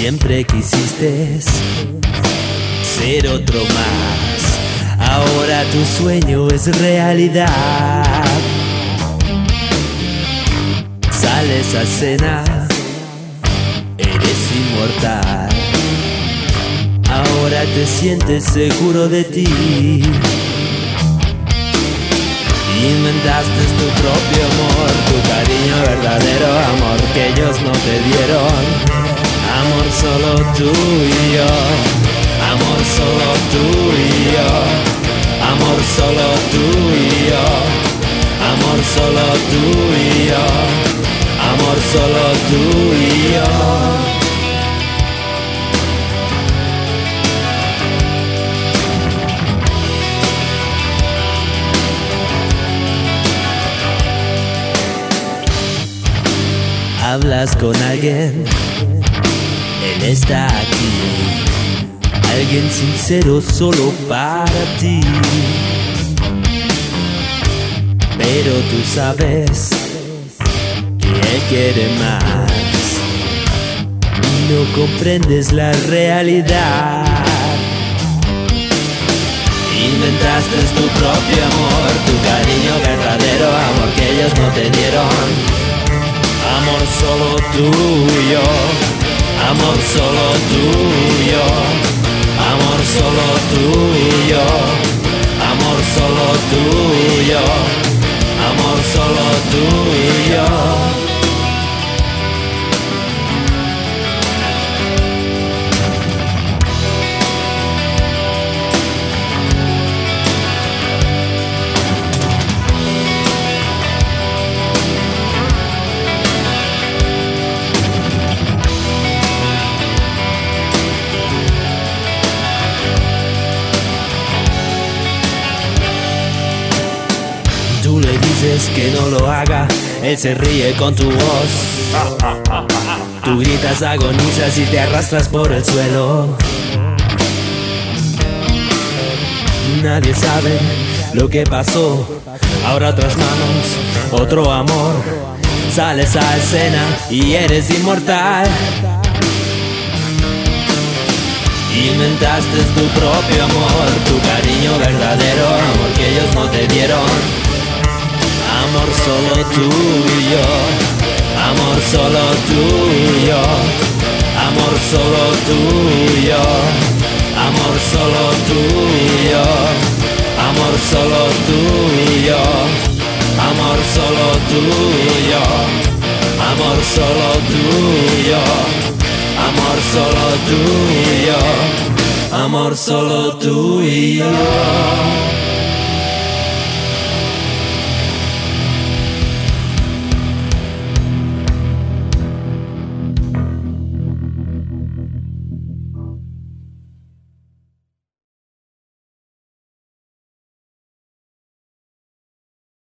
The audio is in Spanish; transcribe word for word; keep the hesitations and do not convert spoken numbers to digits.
Siempre quisiste ser otro más, ahora tu sueño es realidad. Sales a cena, eres inmortal, ahora te sientes seguro de ti. Inventaste tu propio amor, tu cariño verdadero, amor que ellos no te dieron. Amor solo tú y yo, amor solo tú y yo, amor solo tú y yo, amor solo tú y yo, amor solo tú y yo. Hablas con alguien, él está aquí, alguien sincero solo para ti. Pero tú sabes que él quiere más y no comprendes la realidad. Inventaste tu propio amor, tu cariño verdadero, amor que ellos no te dieron. Amor solo tuyo, amor solo tuyo, amor solo tuyo, amor solo tuyo, amor solo tuyo. Tú le dices que no lo haga, él se ríe con tu voz. Tú gritas, agonizas y te arrastras por el suelo. Nadie sabe lo que pasó. Ahora otras manos, otro amor. Sales a escena y eres inmortal. Inventaste tu propio amor, tu cariño verdadero, amor que ellos no te dieron. Amor solo tuyo, amor solo tuyo, amor solo tuyo, amor solo tuyo, amor solo tuyo, amor solo tuyo, amor solo tuyo, amor solo tuyo, amor solo tuyo.